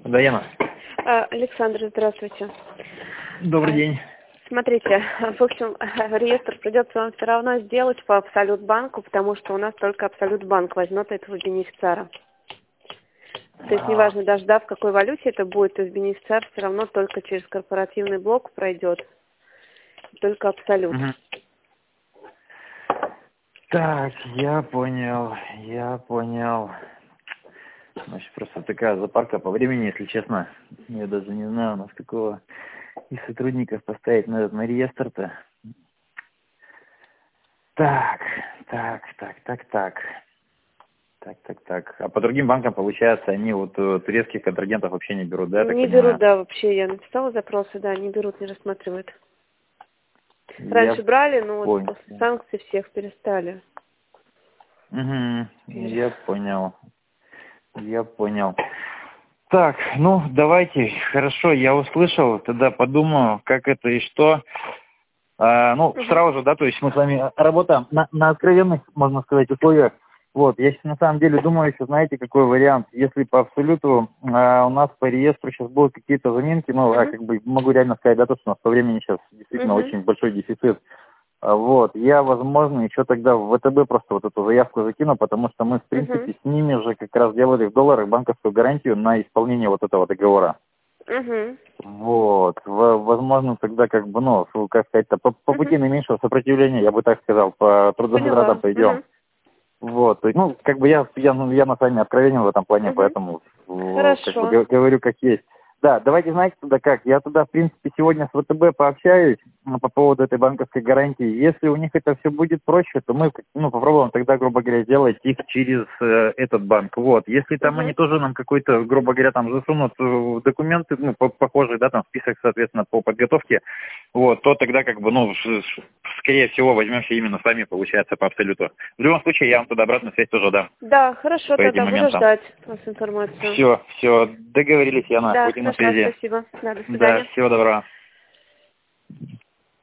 Да, Яна. Александр, здравствуйте. Добрый день. Смотрите, в общем, реестр придется вам все равно сделать по Абсолют банку, потому что у нас только Абсолют банк возьмет этого бенефициара. То есть неважно даже, да, в какой валюте это будет, то есть бенефициар все равно только через корпоративный блок пройдет. Только Абсолют. Угу. Так, я понял. Значит, просто такая запарка по времени, если честно. Я даже не знаю, у нас какого из сотрудников поставить на реестр-то. Так. А по другим банкам, получается, они вот турецких контрагентов вообще не берут, да, я так Не понимаю? берут, да, вообще. Я написала запросы, да, не берут, не рассматривают. Раньше Я брали, но вот понял. после санкций всех перестали. Угу, я понял. Так, ну, давайте, хорошо, я услышал, тогда подумаю, как это и что. Сразу же, да, то есть мы с вами работаем на откровенных, можно сказать, условиях. Вот, я сейчас на самом деле думаю, еще знаете, какой вариант. Если по абсолюту у нас по реестру сейчас будут какие-то заминки, как бы могу реально сказать, да, то, что у нас по времени сейчас действительно очень большой дефицит. Вот, я, возможно, еще тогда в ВТБ просто вот эту заявку закину, потому что мы, в принципе, с ними же как раз делали в долларах банковскую гарантию на исполнение вот этого договора. Вот, возможно, тогда как бы, как сказать-то, по пути наименьшего сопротивления, я бы так сказал, по трудозатратам пойдем. Вот, то есть, как бы я на сами откровенен в этом плане, поэтому как бы говорю как есть. Да, давайте, знаете, тогда как, я туда, в принципе, сегодня с ВТБ пообщаюсь по поводу этой банковской гарантии. Если у них это все будет проще, то мы, попробуем тогда, грубо говоря, сделать их через этот банк. Вот, если там они тоже нам какой-то, грубо говоря, там засунут документы, похожие, да, там список, соответственно, по подготовке, вот, то тогда как бы, скорее всего, возьмемся именно сами, получается, по абсолюту. В любом случае, я вам туда обратную связь тоже дам. Да, хорошо, тогда буду ждать вас информацию. Все, договорились, Яна, Да, будем на хорошо, связи. спасибо. Да, до свидания. Да, всего доброго.